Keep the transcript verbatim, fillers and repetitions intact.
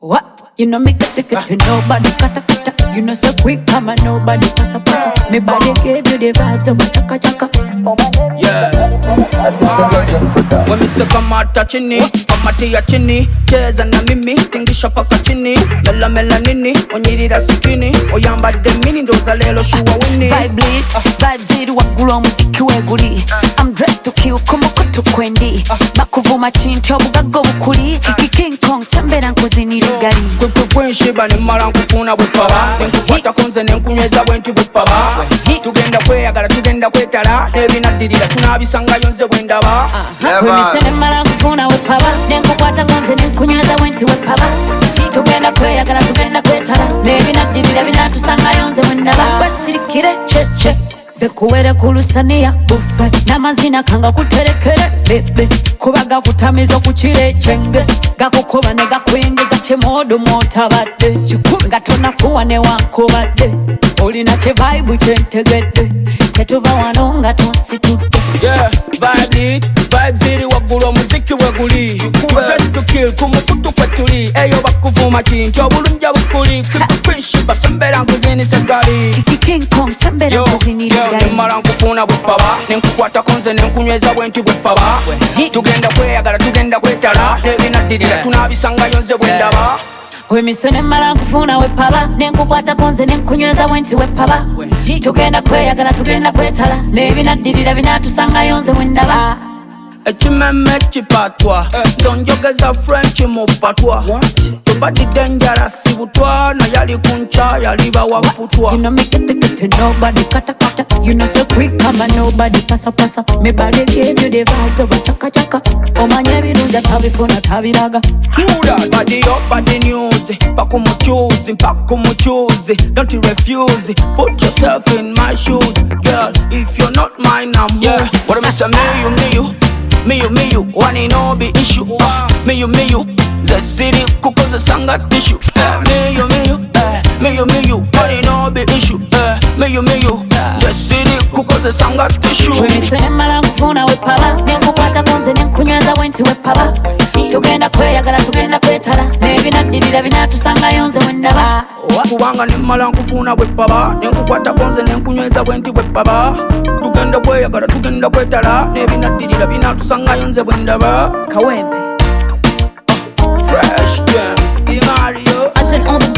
What? You know me get it, get it, nobody kata kata. You know so quick, come on, nobody passa passa. Me body gave you the vibes of my chaka chaka. Yeah, this is a legend production. When me say come out touching it, come out ya chini, cheza na mimi, tingisha paka chini, mela mela nini, onyirira sikini, oyamba de mini ndoza lelo shuwa wini. Vibe bleed, vibe ziri wagulwa muziki weguli. I'm dressed to kill, kumu kutu kwendi. Bakuvuma chinti obugago bukuli. Kiki King Kong, sambera nkozi nirigari. Kwe kwe kwe nshiba ni mara nkufuna bwepaba. Nkukwata konze ne nkunyweza bwenti bwepaba. Tugenda kweyagala, tugenda kwetala. Ebinadirira tunabisanga yonze bwendaba. Wemisene mara nkufuna wepaba. Nenkukwata konze ne nkunyweza bwenti bwepaba. Tugenda kweyagala, tugenda kwetala. Ebinadirira binatusanga yonze bwendaba. Wesirikire cheche zekuwere kulusania bufe namazina kanga kuterekere bebe kubaga kutamizo kuchire chenge gakukoba ne gakwengeza chemodo motabadde nga tonafuwa ne wankobadde olina che vibe chentegedde tetuva wano nga tonsitudde. Yeah, vibe it, vibe ziri wagulwa muziki weguli. Best to kill, kumukutu kwetuli. Eyo bakuvuma chinti obulunja bukuli. Kwinshiba sembera nkuzini segari. Kiki King Kong sembera nkuzini rigari. Yo, mara nkufuna bwepaba. Nenkukwata konze nenkunyweza bwenti bwepaba. Tugenda kweyagala, tugenda kwetala. Ebinadirira tunabisanga yonze bwendaba. Wemisene mara nkufuna wepaba. Nenkukwata konze nenkunyweza bwenti bwepaba. Tugenda kweyagala, tugenda kwetala. Nebinadirira binatusanga yonze bwendaba. Ekimeme kipatwa Donjogeza French mupatwa Tubadi dangerous butwa Na yali kuncha yali bawafutwa. You know me get it, get it, nobody kata kata. You know so quick, come on, nobody passa passa. Me body gave you the vibes of a chaka chaka. Omanye birunja tabifuna tabiraga. True that, body up, body news. Paku mu choose, paku mu choose. Don't you refuse, put yourself in my shoes. Girl, if you're not mine, I'm yours. What am I saying, me you, me you Me you, me you, one in all be issue. uh, Me you, me you, the city kuko the sanga tissue. uh, Me you, me you, uh, me you, me you, one in all be issue. uh, Me you, me you, the city kuko the sanga tissue. Wemisene mara nkufuna wepaba. Nenkukwata konze nenkunyweza bwenti wepaba. Tugenda kweyagala, tugenda kwetala. Nebinadirira binatusanga yonze bwendaba. Kubanga nemala nkufuna bwepaba. Nenkukwata konze nenkunyweza bwenti bwepaba. Tugenda kweyagala, tugenda kwetala. Nebinadirira binatusanga yonze bwendaba. Kawempe Fresh, yeah, Di Mario. Until on the